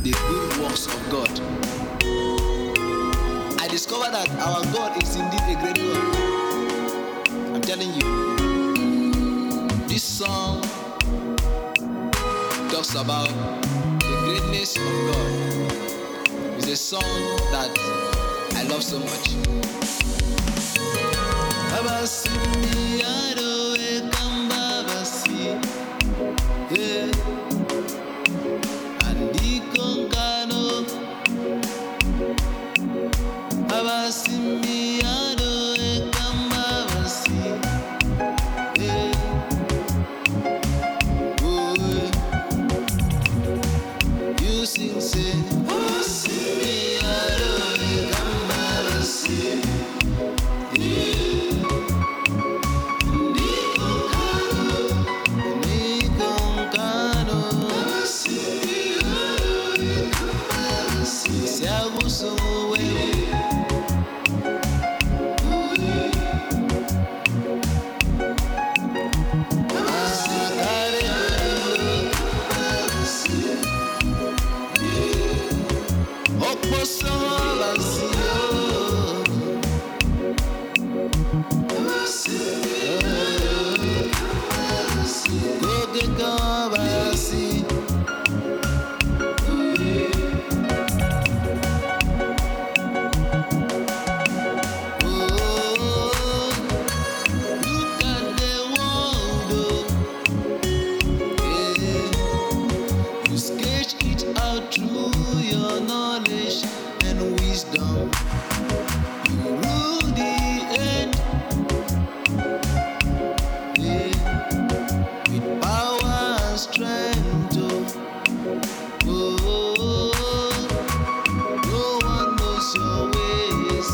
the good works of God. I discovered that our God is indeed a great God. I'm telling you, this song talks about the greatness of God. It's a song that I love so much. You sing, say, through your knowledge and wisdom, you rule the earth, with power and strength. No one knows your ways.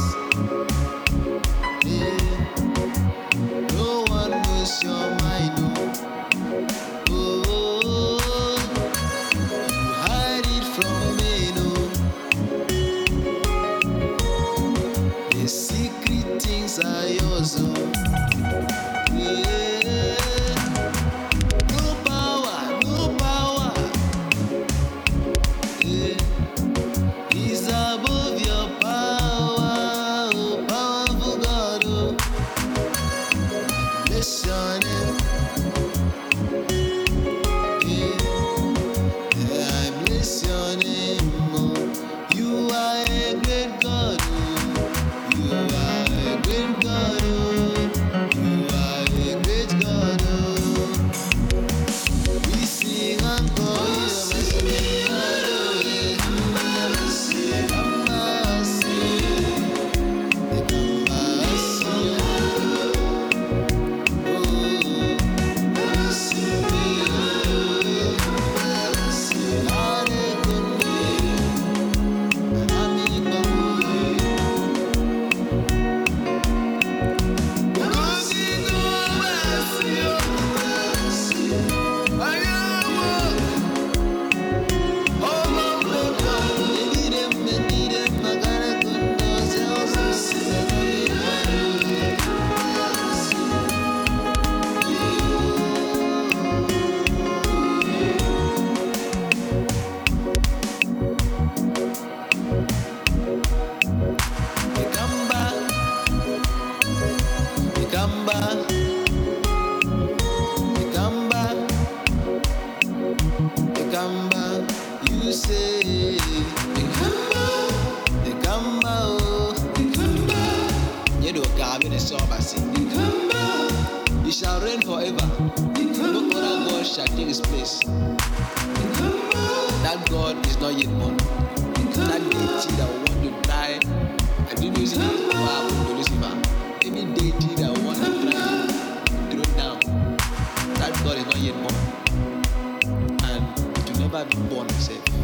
No one knows your mind. The secret things are yours. No power, no power is above your power, oh powerful God. Bless your name. I bless your name. You are a great God. You are a great God. You are a great God. We sing and call you you say, He shall reign forever. No other God shall take his place. That God is not yet born. That deity that want to die, I didn't use it to happen to Lucifer. Any deity that want to try to throw down, that God is not yet born, and it will never be born himself.